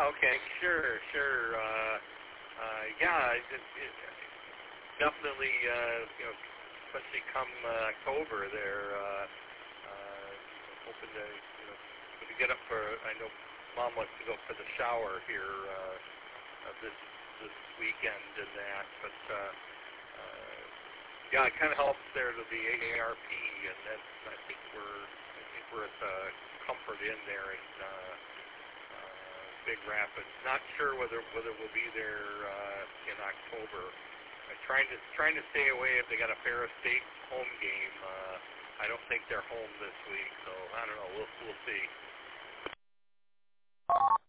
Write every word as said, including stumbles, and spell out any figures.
Okay, sure, sure. Uh, uh, yeah, it, it, definitely. Uh, you know, especially come uh, October, there. Uh, uh, hoping to, you know, to get up for. I know Mom wants to go for the shower here uh, uh, this this weekend and that, but uh, uh, yeah, it kind of helps there to the A A R P, and that's. I think we're. I think we're at the Comfort Inn there in. Uh, Big Rapids. Not sure whether whether we'll be there uh, in October. I'm trying to trying to stay away if they got a Ferris State home game. Uh, I don't think they're home this week, so I don't know. We'll we'll see.